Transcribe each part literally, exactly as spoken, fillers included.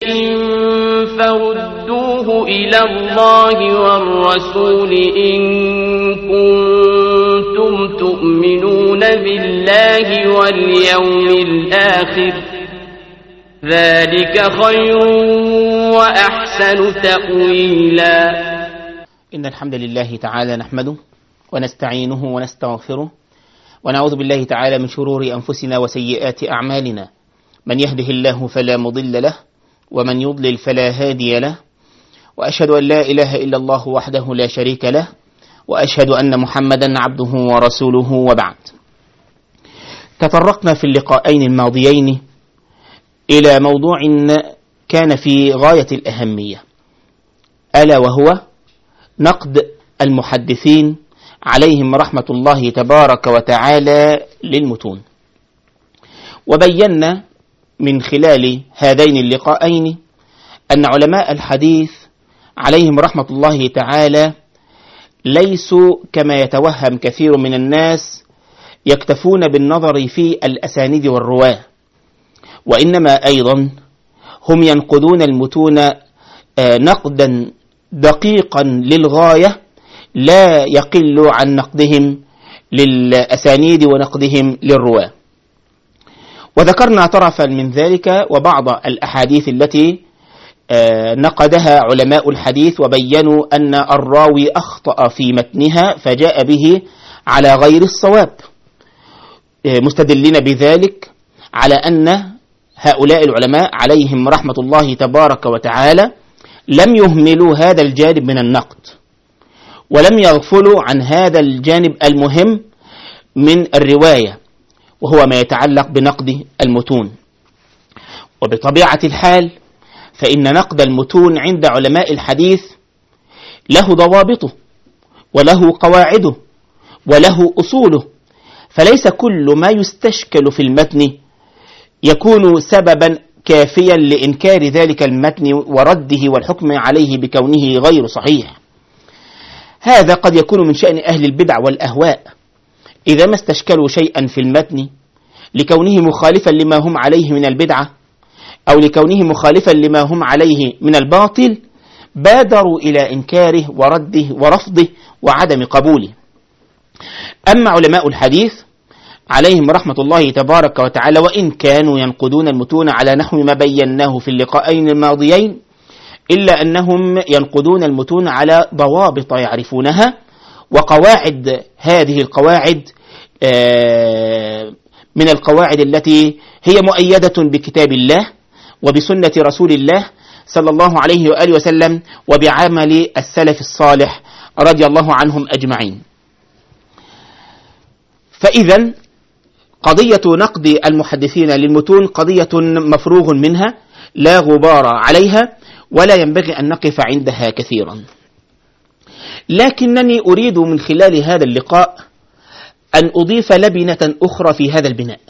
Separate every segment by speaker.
Speaker 1: شيء فردوه إلى الله والرسول إن كنتم تؤمنون بالله واليوم الآخر ذلك خير وأحسن تأويلا.
Speaker 2: إن الحمد لله تعالى نحمده ونستعينه ونستغفره ونعوذ بالله تعالى من شرور أنفسنا وسيئات أعمالنا، من يهده الله فلا مضل له ومن يضلل فلا هادي له، وأشهد أن لا إله إلا الله وحده لا شريك له، وأشهد أن محمدا عبده ورسوله، وبعد. تطرقنا في اللقاءين الماضيين إلى موضوع كان في غاية الأهمية، ألا وهو نقد المحدثين عليهم رحمة الله تبارك وتعالى للمتون. وبينا من خلال هذين اللقاءين أن علماء الحديث عليهم رحمة الله تعالى ليسوا كما يتوهم كثير من الناس يكتفون بالنظر في الأسانيد والرواة، وإنما أيضا هم ينقدون المتون نقدا دقيقا للغاية لا يقل عن نقدهم للأسانيد ونقدهم للرواة. وذكرنا طرفا من ذلك وبعض الأحاديث التي نقدها علماء الحديث وبينوا أن الراوي أخطأ في متنها فجاء به على غير الصواب، مستدلين بذلك على أن هؤلاء العلماء عليهم رحمة الله تبارك وتعالى لم يهملوا هذا الجانب من النقد، ولم يغفلوا عن هذا الجانب المهم من الرواية، وهو ما يتعلق بنقد المتون. وبطبيعة الحال فإن نقد المتون عند علماء الحديث له ضوابطه وله قواعده وله أصوله، فليس كل ما يستشكل في المتن يكون سببا كافيا لإنكار ذلك المتن ورده والحكم عليه بكونه غير صحيح. هذا قد يكون من شأن أهل البدع والأهواء إذا ما استشكلوا شيئا في المتن لكونه مخالفا لما هم عليه من البدعة أو لكونه مخالفا لما هم عليه من الباطل، بادروا إلى إنكاره ورده ورفضه وعدم قبوله. أما علماء الحديث عليهم رحمة الله تبارك وتعالى وإن كانوا ينقدون المتون على نحو ما بيناه في اللقاءين الماضيين، إلا أنهم ينقدون المتون على ضوابط يعرفونها وقواعد. هذه القواعد من القواعد التي هي مؤيدة بكتاب الله وبسنة رسول الله صلى الله عليه وآله وسلم وبعمل السلف الصالح رضي الله عنهم أجمعين. فإذا قضية نقد المحدثين للمتون قضية مفروغ منها لا غبار عليها ولا ينبغي أن نقف عندها كثيرا، لكنني أريد من خلال هذا اللقاء أن أضيف لبنة أخرى في هذا البناء،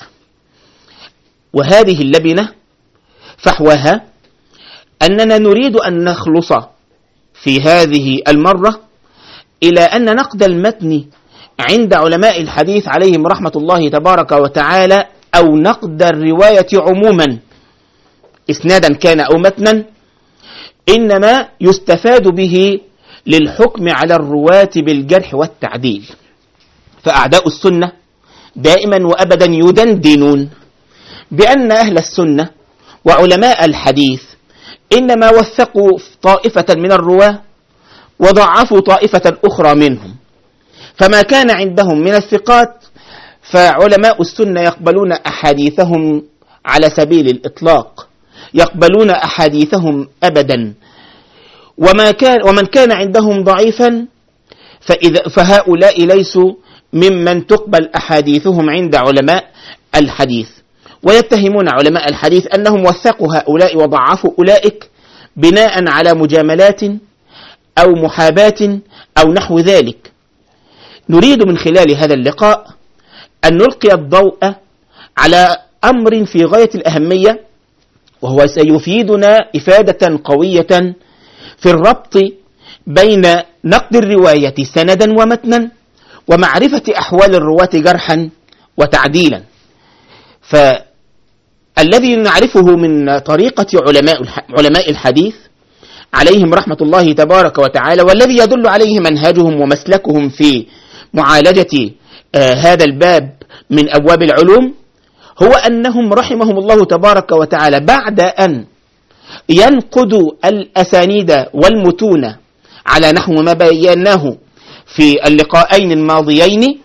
Speaker 2: وهذه اللبنة فحوها أننا نريد أن نخلص في هذه المرة إلى أن نقد المتن عند علماء الحديث عليهم رحمة الله تبارك وتعالى أو نقد الرواية عموما إسنادا كان أو متنا إنما يستفاد به للحكم على الرواة بالجرح والتعديل. فأعداء السنة دائما وأبدا يدندنون بأن أهل السنة وعلماء الحديث إنما وثقوا طائفة من الرواة وضعفوا طائفة أخرى منهم، فما كان عندهم من الثقات فعلماء السنة يقبلون أحاديثهم على سبيل الإطلاق، يقبلون أحاديثهم أبدا، وما كان ومن كان عندهم ضعيفا فإذا فهؤلاء ليسوا ممن تقبل أحاديثهم عند علماء الحديث. ويتهمون علماء الحديث أنهم وثقوا هؤلاء وضعفوا أولئك بناء على مجاملات أو محاباة أو نحو ذلك. نريد من خلال هذا اللقاء أن نلقي الضوء على أمر في غاية الأهمية، وهو سيفيدنا إفادة قوية في الربط بين نقد الرواية سندا ومتنا ومعرفة أحوال الرواة جرحا وتعديلا. الذي نعرفه من طريقة علماء علماء الحديث عليهم رحمة الله تبارك وتعالى، والذي يدل عليه منهجهم ومسلكهم في معالجة آه هذا الباب من أبواب العلوم، هو أنهم رحمهم الله تبارك وتعالى بعد أن ينقدوا الأسانيد والمتون على نحو ما بيناه في اللقاءين الماضيين،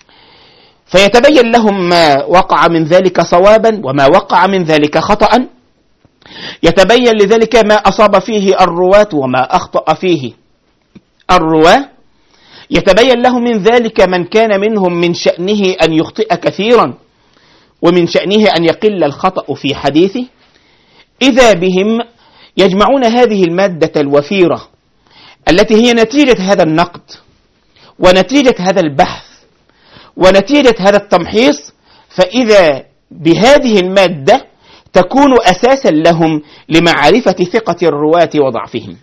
Speaker 2: فيتبين لهم ما وقع من ذلك صوابا وما وقع من ذلك خطأ، يتبين لذلك ما أصاب فيه الرواة وما أخطأ فيه الرواة، يتبين لهم من ذلك من كان منهم من شأنه أن يخطئ كثيرا ومن شأنه أن يقل الخطأ في حديثه. إذا بهم يجمعون هذه المادة الوفيرة التي هي نتيجة هذا النقد ونتيجة هذا البحث ونتيجة هذا التمحيص، فإذا بهذه المادة تكون أساسا لهم لمعرفة ثقة الرواة وضعفهم.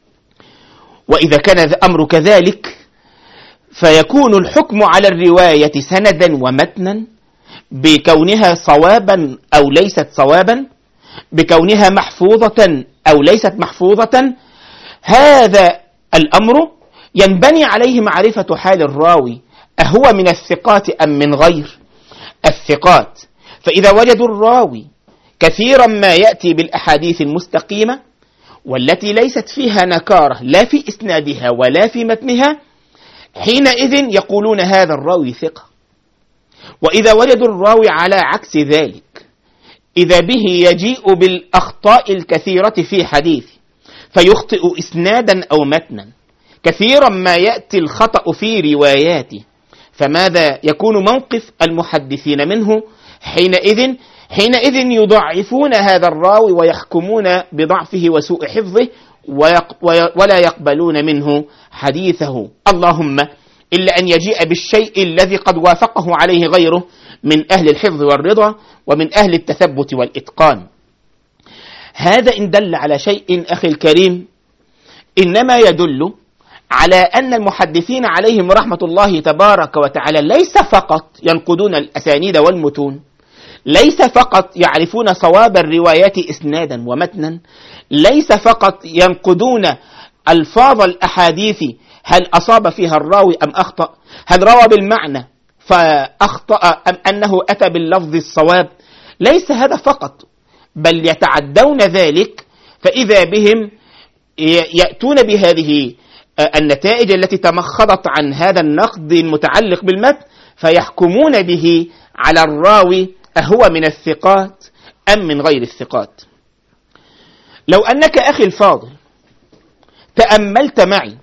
Speaker 2: وإذا كان الأمر كذلك فيكون الحكم على الرواية سندا ومتنا بكونها صوابا أو ليست صوابا، بكونها محفوظة أو ليست محفوظة. هذا الأمر ينبني عليه معرفة حال الراوي، أهو من الثقات أم من غير الثقات. فإذا وجدوا الراوي كثيرا ما يأتي بالأحاديث المستقيمة والتي ليست فيها نكارة لا في إسنادها ولا في متنها، حينئذ يقولون هذا الراوي ثقة. وإذا وجدوا الراوي على عكس ذلك، إذا به يجيء بالأخطاء الكثيرة في حديث فيخطئ إسنادا أو متنا، كثيرا ما يأتي الخطأ في رواياته، فماذا يكون موقف المحدثين منه حينئذ؟ حينئذ يضعفون هذا الراوي ويحكمون بضعفه وسوء حفظه ولا يقبلون منه حديثه، اللهم إلا أن يجيء بالشيء الذي قد وافقه عليه غيره من أهل الحفظ والرضا ومن أهل التثبت والإتقان. هذا إن دل على شيء أخي الكريم إنما يدل على أن المحدثين عليهم رحمة الله تبارك وتعالى ليس فقط ينقدون الأسانيد والمتون، ليس فقط يعرفون صواب الروايات إسنادا ومتنا، ليس فقط ينقدون ألفاظ الأحاديث هل أصاب فيها الراوي أم أخطأ، هل روى بالمعنى فأخطأ أم أنه أتى باللفظ الصواب. ليس هذا فقط، بل يتعدون ذلك، فإذا بهم يأتون بهذه النتائج التي تمخضت عن هذا النقد المتعلق بالمتن، فيحكمون به على الراوي أهو من الثقات أم من غير الثقات. لو أنك أخي الفاضل تأملت معي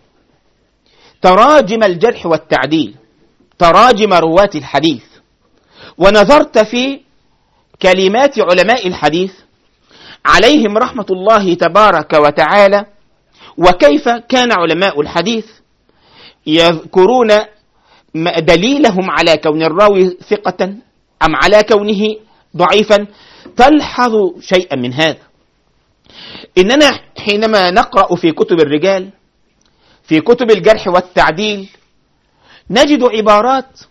Speaker 2: تراجم الجرح والتعديل، تراجم رواة الحديث، ونظرت في كلمات علماء الحديث عليهم رحمة الله تبارك وتعالى، وكيف كان علماء الحديث يذكرون دليلهم على كون الراوي ثقة أم على كونه ضعيفا، تلحظ شيئا من هذا. إننا حينما نقرأ في كتب الرجال، في كتب الجرح والتعديل، نجد عبارات،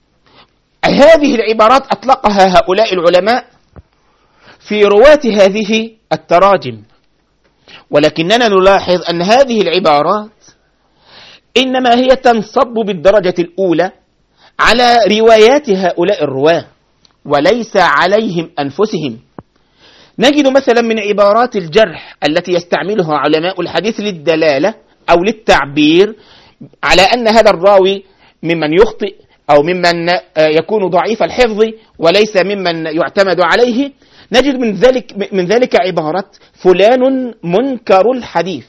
Speaker 2: هذه العبارات أطلقها هؤلاء العلماء في رواة هذه التراجم، ولكننا نلاحظ أن هذه العبارات إنما هي تنصب بالدرجة الأولى على روايات هؤلاء الرواة وليس عليهم أنفسهم. نجد مثلا من عبارات الجرح التي يستعملها علماء الحديث للدلالة أو للتعبير على أن هذا الراوي ممن يخطئ أو ممن يكون ضعيف الحفظ وليس ممن يعتمد عليه، نجد من ذلك من ذلك عبارة فلان منكر الحديث.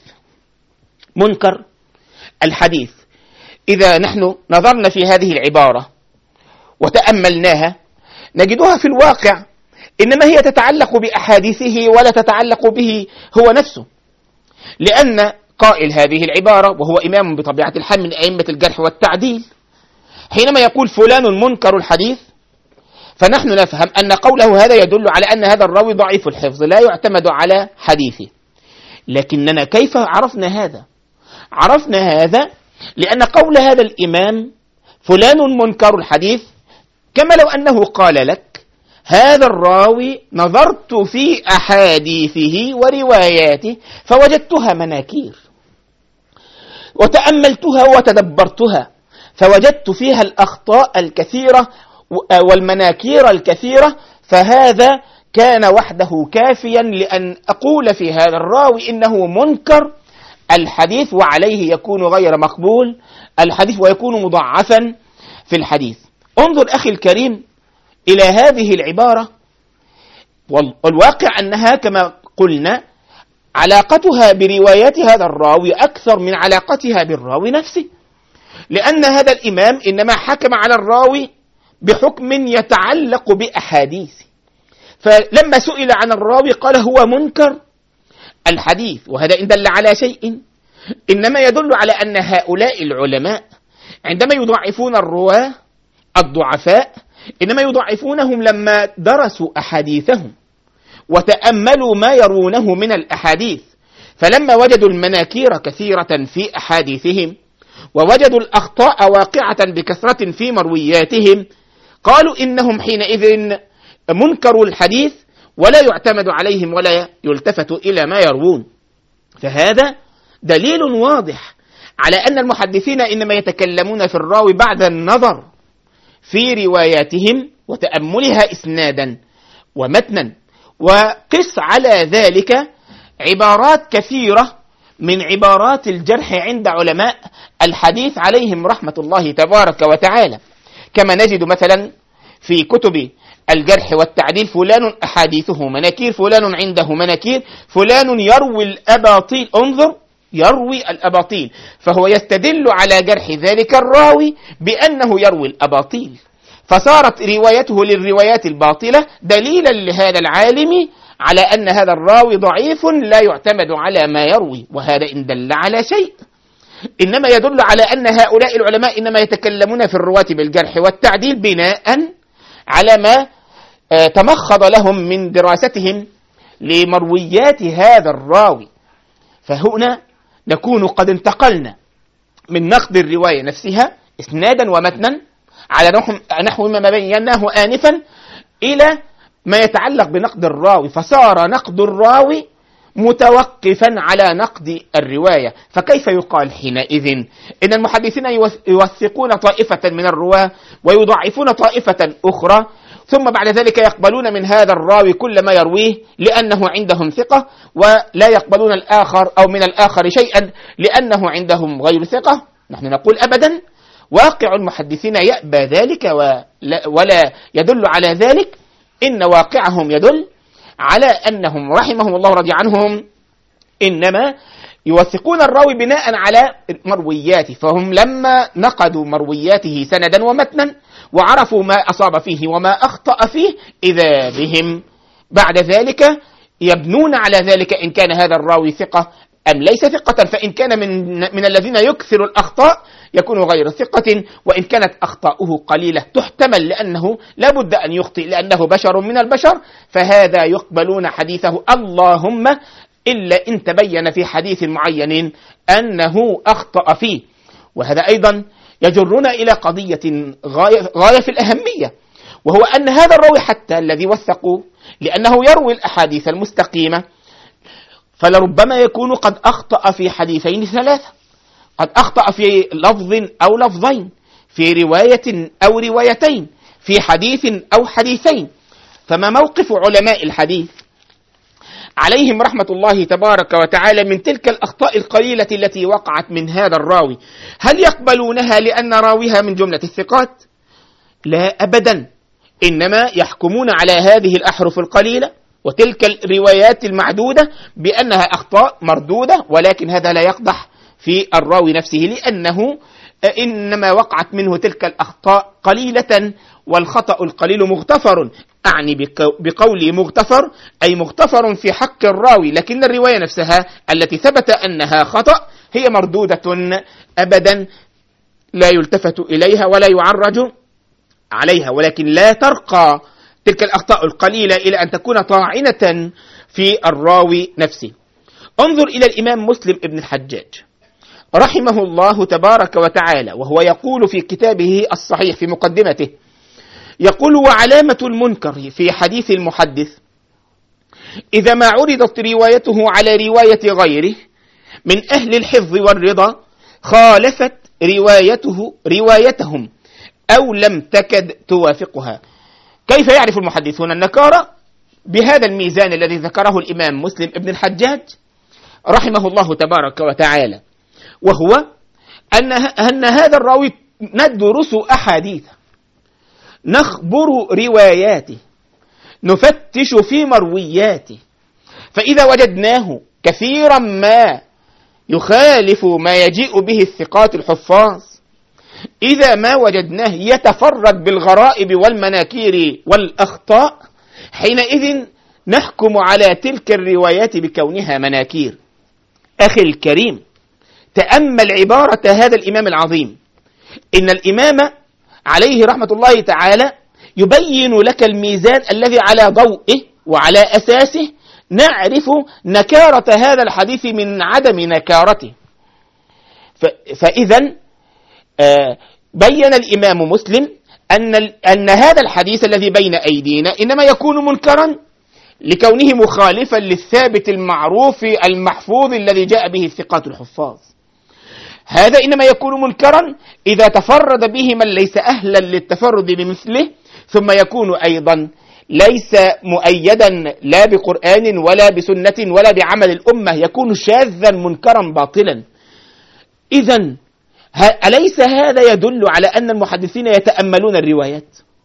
Speaker 2: منكر الحديث، إذا نحن نظرنا في هذه العبارة وتأملناها نجدها في الواقع إنما هي تتعلق بأحاديثه ولا تتعلق به هو نفسه، لأن قائل هذه العبارة وهو إمام بطبيعة الحال من أئمة الجرح والتعديل، حينما يقول فلان منكر الحديث فنحن نفهم أن قوله هذا يدل على أن هذا الراوي ضعيف الحفظ لا يعتمد على حديثه. لكننا كيف عرفنا هذا؟ عرفنا هذا لأن قول هذا الإمام فلان منكر الحديث كما لو أنه قال لك هذا الراوي نظرت في أحاديثه ورواياته فوجدتها مناكير، وتأملتها وتدبرتها فوجدت فيها الأخطاء الكثيرة والمناكير الكثيرة، فهذا كان وحده كافيا لأن أقول في هذا الراوي إنه منكر الحديث وعليه يكون غير مقبول الحديث ويكون مضعفا في الحديث. انظر أخي الكريم إلى هذه العبارة، والواقع أنها كما قلنا علاقتها بروايات هذا الراوي أكثر من علاقتها بالراوي نفسه، لأن هذا الإمام إنما حكم على الراوي بحكم يتعلق بأحاديثه، فلما سئل عن الراوي قال هو منكر الحديث، وهذا إن دل على شيء إنما يدل على أن هؤلاء العلماء عندما يضعفون الرواة الضعفاء إنما يضعفونهم لما درسوا أحاديثهم وتأملوا ما يرونه من الأحاديث، فلما وجدوا المناكير كثيرة في أحاديثهم ووجدوا الأخطاء واقعة بكثرة في مروياتهم قالوا إنهم حينئذ منكروا الحديث ولا يعتمد عليهم ولا يلتفت إلى ما يروون. فهذا دليل واضح على أن المحدثين إنما يتكلمون في الراوي بعد النظر في رواياتهم وتأملها إسنادا ومتنا. وقس على ذلك عبارات كثيرة من عبارات الجرح عند علماء الحديث عليهم رحمة الله تبارك وتعالى، كما نجد مثلا في كتب الجرح والتعديل فلان أحاديثه مناكير، فلان عنده مناكير، فلان يروي الأباطيل. انظر، يروي الأباطيل، فهو يستدل على جرح ذلك الراوي بأنه يروي الأباطيل، فصارت روايته للروايات الباطلة دليلا لهذا العالم على أن هذا الراوي ضعيف لا يعتمد على ما يروي، وهذا إن دل على شيء إنما يدل على أن هؤلاء العلماء إنما يتكلمون في الرواة بالجرح والتعديل بناء على ما تمخض لهم من دراستهم لمرويات هذا الراوي. فهنا نكون قد انتقلنا من نقد الرواية نفسها إسنادا ومتنا على نحو ما بيناه آنفا إلى ما يتعلق بنقد الراوي، فصار نقد الراوي متوقفا على نقد الرواية. فكيف يقال حينئذ إن المحدثين يوثقون طائفة من الرواة ويضعفون طائفة أخرى، ثم بعد ذلك يقبلون من هذا الراوي كل ما يرويه لأنه عندهم ثقة، ولا يقبلون الآخر أو من الآخر شيئا لأنه عندهم غير ثقة؟ نحن نقول أبدا، واقع المحدثين يأبى ذلك ولا يدل على ذلك، إن واقعهم يدل على أنهم رحمهم الله رضي عنهم إنما يوثقون الراوي بناء على مروياته، فهم لما نقدوا مروياته سندا ومتنا وعرفوا ما أصاب فيه وما أخطأ فيه إذا بهم بعد ذلك يبنون على ذلك إن كان هذا الراوي ثقة أم ليس ثقة، فإن كان من, من الذين يكثر الأخطاء يكون غير ثقة، وإن كانت أخطاؤه قليلة تحتمل لأنه لا بد أن يخطئ لأنه بشر من البشر، فهذا يقبلون حديثه اللهم إلا إن تبين في حديث معين أنه أخطأ فيه. وهذا أيضا يجرنا إلى قضية غاية, غاية في الأهمية، وهو أن هذا الراوي حتى الذي وثقوه لأنه يروي الأحاديث المستقيمة فلربما يكون قد أخطأ في حديثين ثلاثة، قد أخطأ في لفظ أو لفظين، في رواية أو روايتين، في حديث أو حديثين. فما موقف علماء الحديث عليهم رحمة الله تبارك وتعالى من تلك الأخطاء القليلة التي وقعت من هذا الراوي؟ هل يقبلونها لأن راويها من جملة الثقات؟ لا أبدا، إنما يحكمون على هذه الأحرف القليلة وتلك الروايات المعدودة بأنها أخطاء مردودة، ولكن هذا لا يقدح في الراوي نفسه لأنه إنما وقعت منه تلك الأخطاء قليلة، والخطأ القليل مغتفر. أعني بقولي مغتفر أي مغتفر في حق الراوي، لكن الرواية نفسها التي ثبت أنها خطأ هي مردودة أبدا لا يلتفت إليها ولا يعرج عليها، ولكن لا ترقى تلك الأخطاء القليلة إلى أن تكون طاعنة في الراوي نفسه. انظر إلى الإمام مسلم ابن الحجاج رحمه الله تبارك وتعالى، وهو يقول في كتابه الصحيح في مقدمته، يقول: وعلامة المنكر في حديث المحدث إذا ما عرضت روايته على رواية غيره من أهل الحفظ والرضا خالفت روايته روايتهم أو لم تكد توافقها. كيف يعرف المحدثون النكارة؟ بهذا الميزان الذي ذكره الإمام مسلم ابن الحجاج رحمه الله تبارك وتعالى، وهو أن, أن هذا الراوي ندرس أحاديثه، نخبر رواياته، نفتش في مروياته، فإذا وجدناه كثيرا ما يخالف ما يجيء به الثقات الحفاظ، إذا ما وجدناه يتفرد بالغرائب والمناكير والأخطاء، حينئذ نحكم على تلك الروايات بكونها مناكير. أخي الكريم، تأمل عبارة هذا الإمام العظيم. إن الإمام عليه رحمة الله تعالى يبين لك الميزان الذي على ضوئه وعلى أساسه نعرف نكارة هذا الحديث من عدم نكارته. فإذا بين الإمام مسلم أن, أن هذا الحديث الذي بين أيدينا إنما يكون منكرا لكونه مخالفا للثابت المعروف المحفوظ الذي جاء به الثقات الحفاظ. هذا إنما يكون منكرا إذا تفرد به من ليس أهلا للتفرد بمثله، ثم يكون أيضا ليس مؤيدا لا بقرآن ولا بسنة ولا بعمل الأمة، يكون شاذا منكرا باطلا. إذن أليس هذا يدل على أن المحدثين يتأملون الروايات؟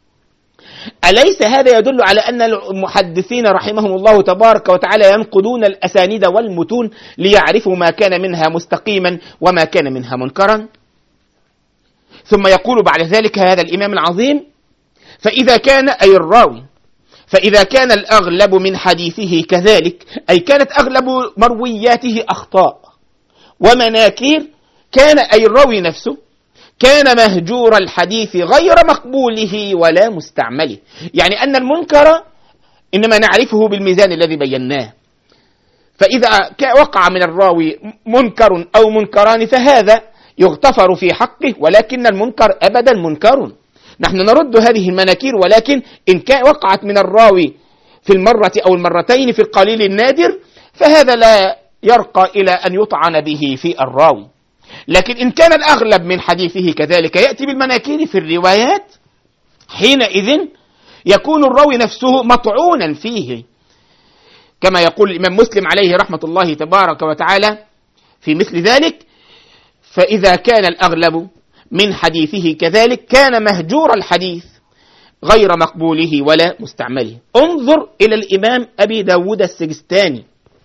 Speaker 2: أليس هذا يدل على أن المحدثين رحمهم الله تبارك وتعالى ينقدون الأسانيد والمتون ليعرفوا ما كان منها مستقيما وما كان منها منكرا؟ ثم يقول بعد ذلك هذا الإمام العظيم: فإذا كان أي الراوي فإذا كان الأغلب من حديثه كذلك، أي كانت أغلب مروياته أخطاء ومناكير، كان أي الراوي نفسه كان مهجور الحديث غير مقبوله ولا مستعمله. يعني أن المنكر إنما نعرفه بالميزان الذي بيناه، فإذا وقع من الراوي منكر أو منكران فهذا يغتفر في حقه، ولكن المنكر أبدا منكر. نحن نرد هذه المناكير، ولكن إن وقعت من الراوي في المرة أو المرتين في القليل النادر فهذا لا يرقى إلى أن يطعن به في الراوي. لكن إن كان الأغلب من حديثه كذلك يأتي بالمناكير في الروايات، حينئذ يكون الراوي نفسه مطعونا فيه، كما يقول الإمام مسلم عليه رحمة الله تبارك وتعالى في مثل ذلك: فإذا كان الأغلب من حديثه كذلك كان مهجور الحديث غير مقبوله ولا مستعمله. انظر إلى الإمام أبي داود السجستاني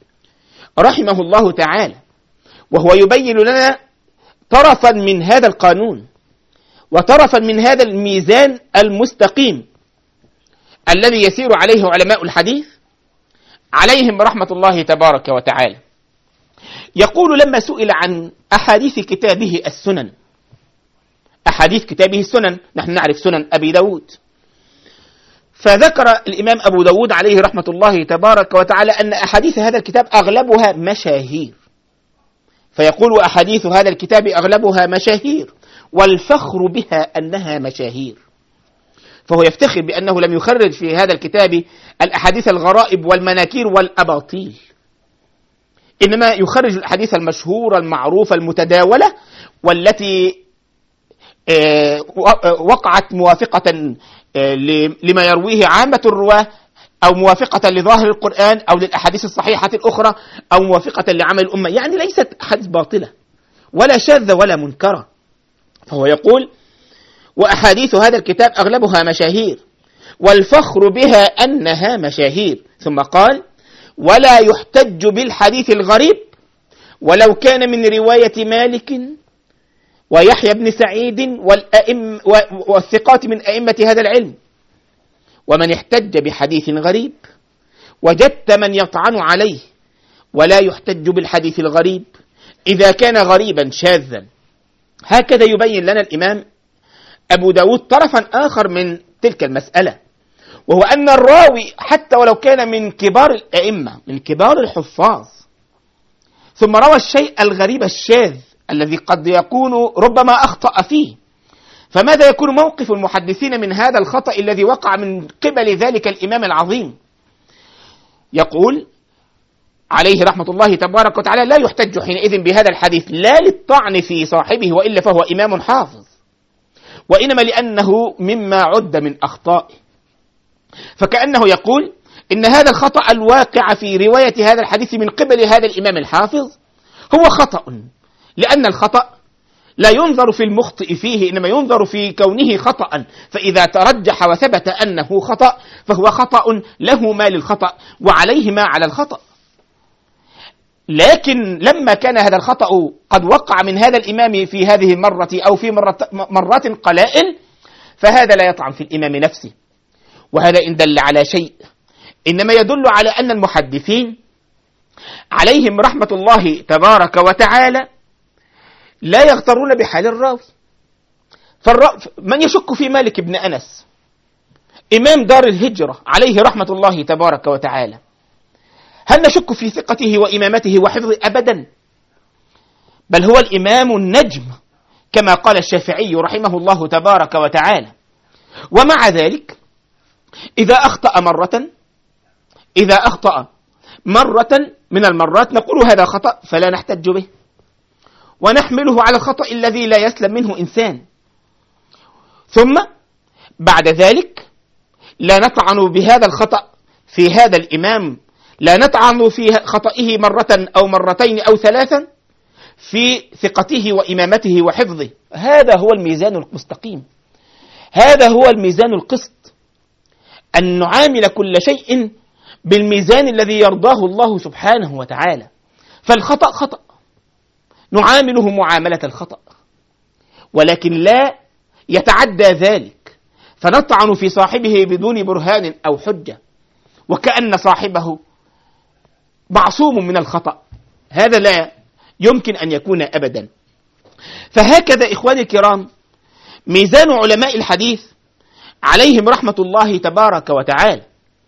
Speaker 2: رحمه الله تعالى، وهو يبين لنا طرفا من هذا القانون وطرفا من هذا الميزان المستقيم الذي يسير عليه علماء الحديث عليهم رحمة الله تبارك وتعالى. يقول لما سئل عن أحاديث كتابه السنن، أحاديث كتابه السنن، نحن نعرف سنن أبي داود، فذكر الإمام أبو داود عليه رحمة الله تبارك وتعالى أن أحاديث هذا الكتاب أغلبها مشاهير، فيقول: أحاديث هذا الكتاب أغلبها مشاهير والفخر بها أنها مشاهير. فهو يفتخر بأنه لم يخرج في هذا الكتاب الأحاديث الغرائب والمناكير والأباطيل، إنما يخرج الأحاديث المشهورة المعروفة المتداولة والتي وقعت موافقة لما يرويه عامة الرواة، أو موافقة لظاهر القرآن أو للأحاديث الصحيحة الأخرى، أو موافقة لعمل الأمة، يعني ليست أحاديث باطلة ولا شاذة ولا منكرة. فهو يقول: وأحاديث هذا الكتاب أغلبها مشاهير والفخر بها أنها مشاهير. ثم قال: ولا يحتج بالحديث الغريب ولو كان من رواية مالك ويحيى بن سعيد والأئم والثقات من أئمة هذا العلم. ومن احتج بحديث غريب وجدت من يطعن عليه، ولا يحتج بالحديث الغريب إذا كان غريبا شاذا. هكذا يبين لنا الإمام أبو داود طرفا آخر من تلك المسألة، وهو أن الراوي حتى ولو كان من كبار الأئمة من كبار الحفاظ ثم روى الشيء الغريب الشاذ الذي قد يكون ربما أخطأ فيه، فماذا يكون موقف المحدثين من هذا الخطأ الذي وقع من قبل ذلك الإمام العظيم؟ يقول عليه رحمة الله تبارك وتعالى: لا يحتج حينئذ بهذا الحديث لا للطعن في صاحبه وإلا فهو إمام حافظ، وإنما لأنه مما عد من أخطائه. فكأنه يقول إن هذا الخطأ الواقع في رواية هذا الحديث من قبل هذا الإمام الحافظ هو خطأ، لأن الخطأ لا ينظر في المخطئ فيه، إنما ينظر في كونه خطأ، فإذا ترجح وثبت أنه خطأ فهو خطأ له ما للخطأ وعليه ما على الخطأ. لكن لما كان هذا الخطأ قد وقع من هذا الإمام في هذه المرة أو في مرات قلائل، فهذا لا يطعن في الإمام نفسه، وهذا إن دل على شيء إنما يدل على أن المحدثين عليهم رحمة الله تبارك وتعالى لا يغترون بحال الراوي. من يشك في مالك بن أنس إمام دار الهجرة عليه رحمة الله تبارك وتعالى، هل نشك في ثقته وإمامته وحفظه؟ أبدا، بل هو الإمام النجم كما قال الشافعي رحمه الله تبارك وتعالى. ومع ذلك إذا أخطأ مرة إذا أخطأ مرة من المرات نقول هذا خطأ فلا نحتج به، ونحمله على الخطأ الذي لا يسلم منه إنسان، ثم بعد ذلك لا نطعن بهذا الخطأ في هذا الإمام، لا نطعن في خطئه مرة أو مرتين أو ثلاثا، في ثقته وإمامته وحفظه. هذا هو الميزان المستقيم، هذا هو الميزان القسط، أن نعامل كل شيء بالميزان الذي يرضاه الله سبحانه وتعالى. فالخطأ خطأ نعامله معاملة الخطأ، ولكن لا يتعدى ذلك فنطعن في صاحبه بدون برهان أو حجة وكأن صاحبه معصوم من الخطأ. هذا لا يمكن أن يكون أبدا. فهكذا إخواني الكرام ميزان علماء الحديث عليهم رحمة الله تبارك وتعالى،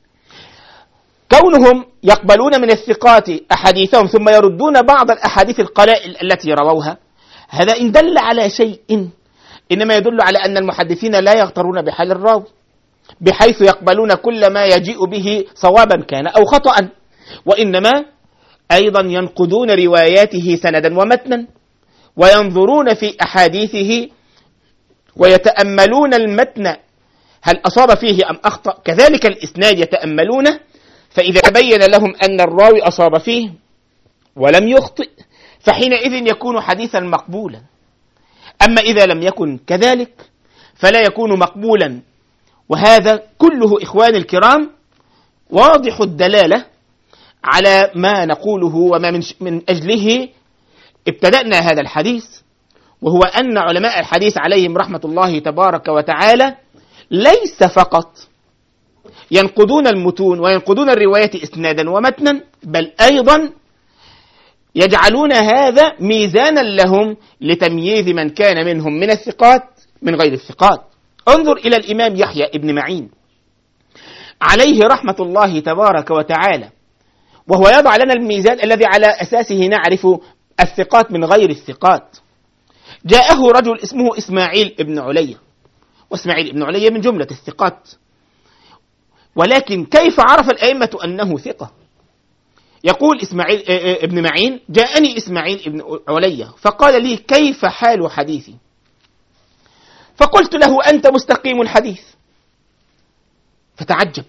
Speaker 2: كونهم يقبلون من الثقات أحاديثهم ثم يردون بعض الأحاديث القلائل التي رووها، هذا إن دل على شيء إنما يدل على أن المحدثين لا يغترون بحال الراوي، بحيث يقبلون كل ما يجيء به صوابا كان أو خطأ، وإنما أيضا ينقدون رواياته سندا ومتنا، وينظرون في أحاديثه ويتأملون المتن هل أصاب فيه أم أخطأ، كذلك الإسناد يتأملونه، فإذا تبين لهم أن الراوي أصاب فيه ولم يخطئ فحينئذ يكون حديثا مقبولا. أما إذا لم يكن كذلك فلا يكون مقبولا. وهذا كله إخواني الكرام واضح الدلالة على ما نقوله وما من, من أجله ابتدأنا هذا الحديث، وهو أن علماء الحديث عليهم رحمة الله تبارك وتعالى ليس فقط ينقدون المتون وينقدون الروايات إسنادا ومتنا، بل أيضا يجعلون هذا ميزانا لهم لتمييز من كان منهم من الثقات من غير الثقات. انظر إلى الإمام يحيى ابن معين عليه رحمة الله تبارك وتعالى، وهو يضع لنا الميزان الذي على أساسه نعرف الثقات من غير الثقات. جاءه رجل اسمه إسماعيل ابن علية، وإسماعيل ابن علية من جملة الثقات، ولكن كيف عرف الأئمة أنه ثقة؟ يقول إسماعيل ابن معين: جاءني إسماعيل ابن علية فقال لي: كيف حال حديثي؟ فقلت له: أنت مستقيم الحديث. فتعجب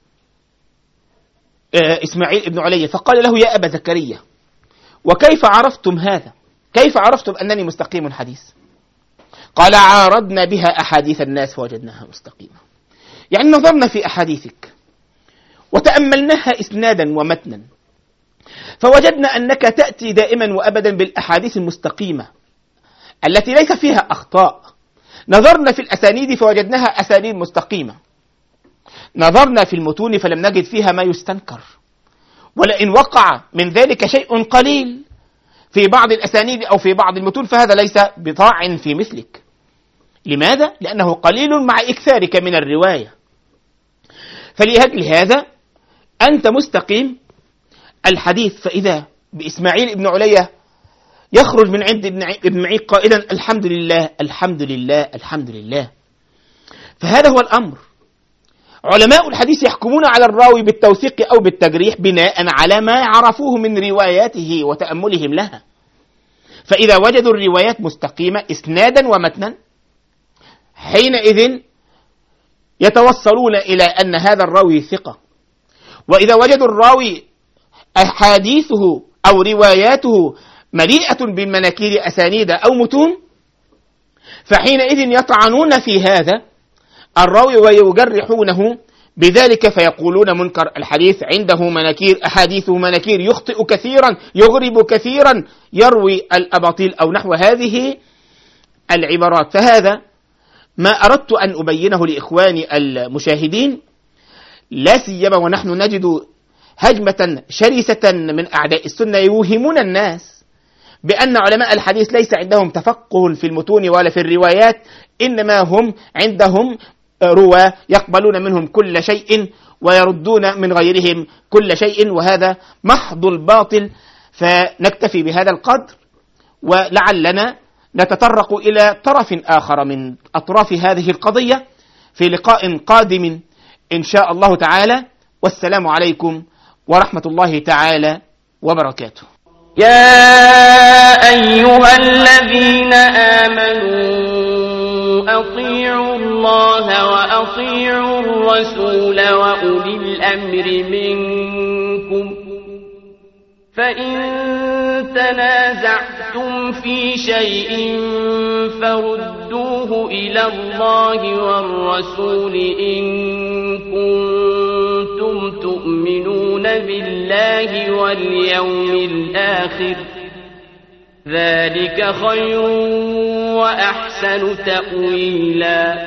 Speaker 2: إسماعيل ابن علية فقال له: يا أبا زكريا، وكيف عرفتم هذا؟ كيف عرفتم أنني مستقيم الحديث؟ قال: عارضنا بها أحاديث الناس فوجدناها مستقيمة. يعني نظرنا في أحاديثك وتأملناها إسنادا ومتنا فوجدنا أنك تأتي دائما وأبدا بالأحاديث المستقيمة التي ليس فيها أخطاء. نظرنا في الأسانيد فوجدناها أسانيد مستقيمة، نظرنا في المتون فلم نجد فيها ما يستنكر، ولئن وقع من ذلك شيء قليل في بعض الأسانيد أو في بعض المتون فهذا ليس بطاع في مثلك. لماذا؟ لأنه قليل مع إكثارك من الرواية. فلأجل هذا أنت مستقيم الحديث. فإذا بإسماعيل ابن علية يخرج من عند ابن معين قائلا الحمد لله الحمد لله الحمد لله. فهذا هو الأمر. علماء الحديث يحكمون على الراوي بالتوثيق أو بالتجريح بناء على ما عرفوه من رواياته وتأملهم لها. فإذا وجدوا الروايات مستقيمة إسنادا ومتنا حينئذ يتوصلون إلى أن هذا الراوي ثقة. وإذا وجدوا الراوي أحاديثه أو رواياته مليئة بالمناكير أسانيد أو متون فحينئذ يطعنون في هذا الراوي ويجرحونه بذلك، فيقولون منكر الحديث عنده مناكير، أحاديثه مناكير، يخطئ كثيرا، يغرب كثيرا، يروي الأباطيل أو نحو هذه العبارات. فهذا ما أردت أن أبينه لإخواني المشاهدين، لا سيما ونحن نجد هجمة شرسة من أعداء السنة يوهمون الناس بأن علماء الحديث ليس عندهم تفقه في المتون ولا في الروايات، إنما هم عندهم رواه يقبلون منهم كل شيء ويردون من غيرهم كل شيء، وهذا محض الباطل. فنكتفي بهذا القدر، ولعلنا نتطرق إلى طرف آخر من أطراف هذه القضية في لقاء قادم إن شاء الله تعالى. والسلام عليكم ورحمة الله تعالى وبركاته.
Speaker 1: يا أيها الذين آمنوا أطيعوا الله وأطيعوا الرسول وأولي الأمر منكم، فإن تنازعتم في شيء فردوه إلى الله والرسول إن كنتم تؤمنون بالله واليوم الآخر، ذلك خير وأحسن تأويلا.